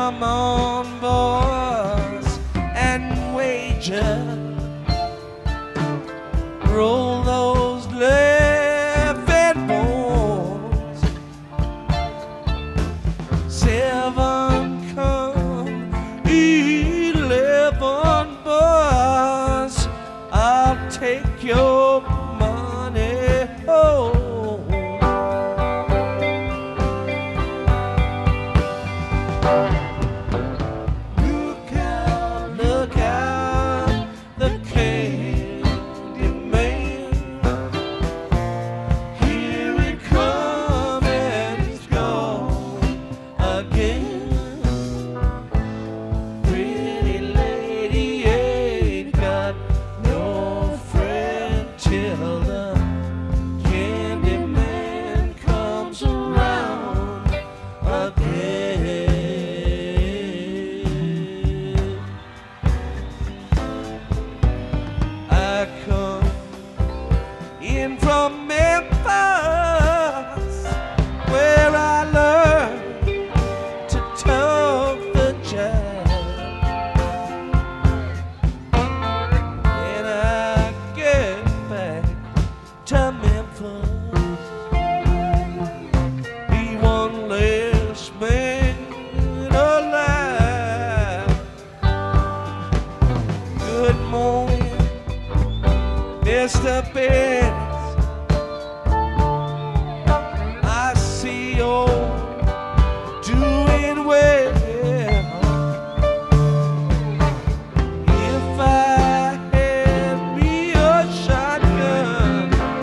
Come on, boys, and wager. Roll those laughing bones. 7 come 11, boys. I'll take your money home. Look out, the candy man. Here he comes and he's gone again. Pretty lady ain't got no friend till the candy man comes around again. I come in from Memphis, where I learned to talk the jive. And I get back to Memphis, be one less man alive. Good morning, Mr. Benz. I see you're doing well. If I had me a shotgun,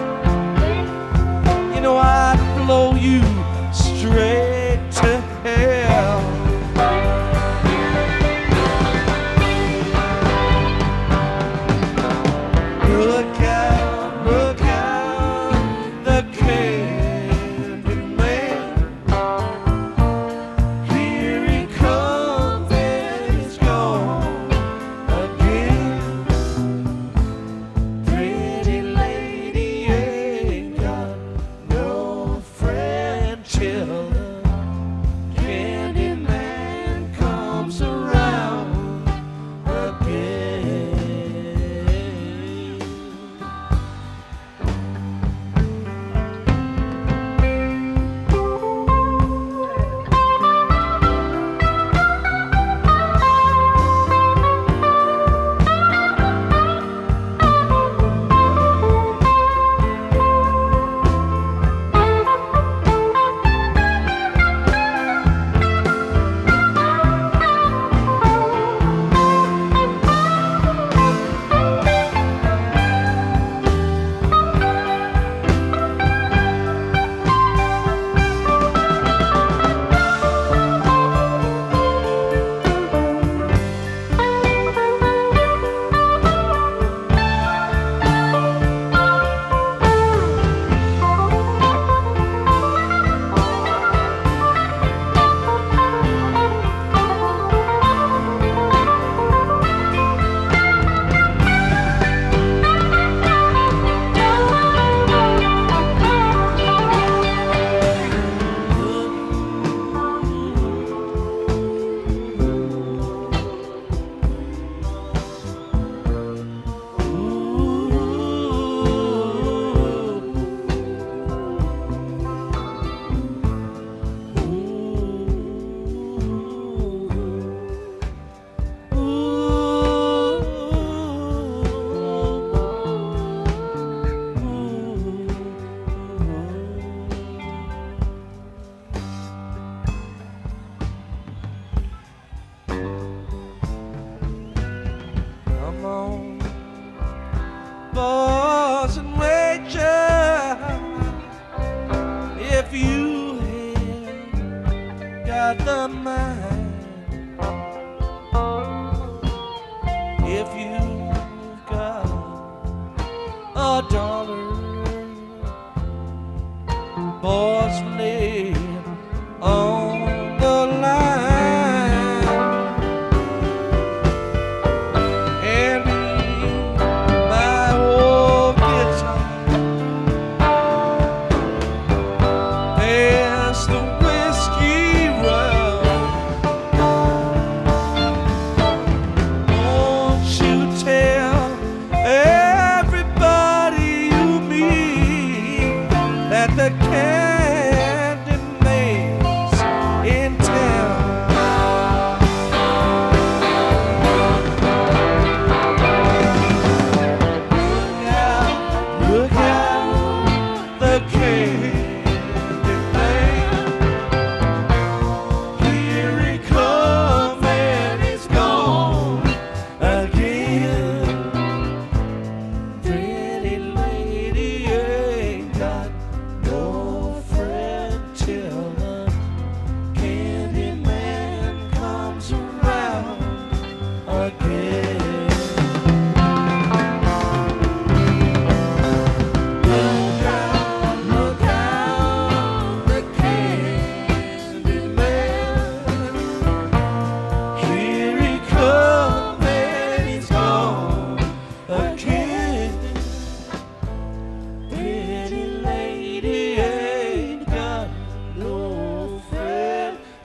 you know I'd blow you straight to hell. Look out, the candy man. Here he comes and he's gone again. Pretty lady ain't got no friend till the candy man comes around again. Come on, boys, and wager. If you had got the mind, if you've got $1, boys, lay it on the line. And my old guitar, pass the whiskey round.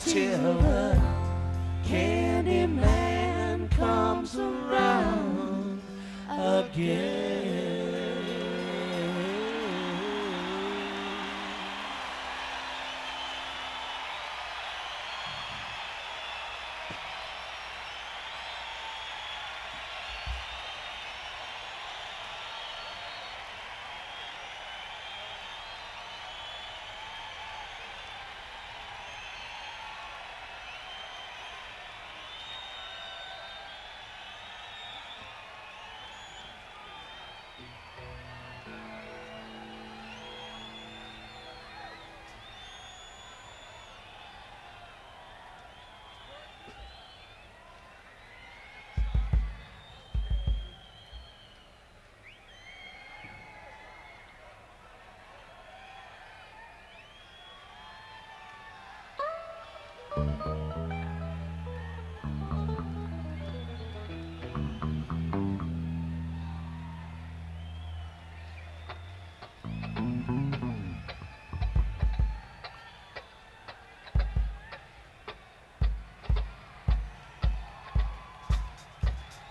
till the candy man comes around again.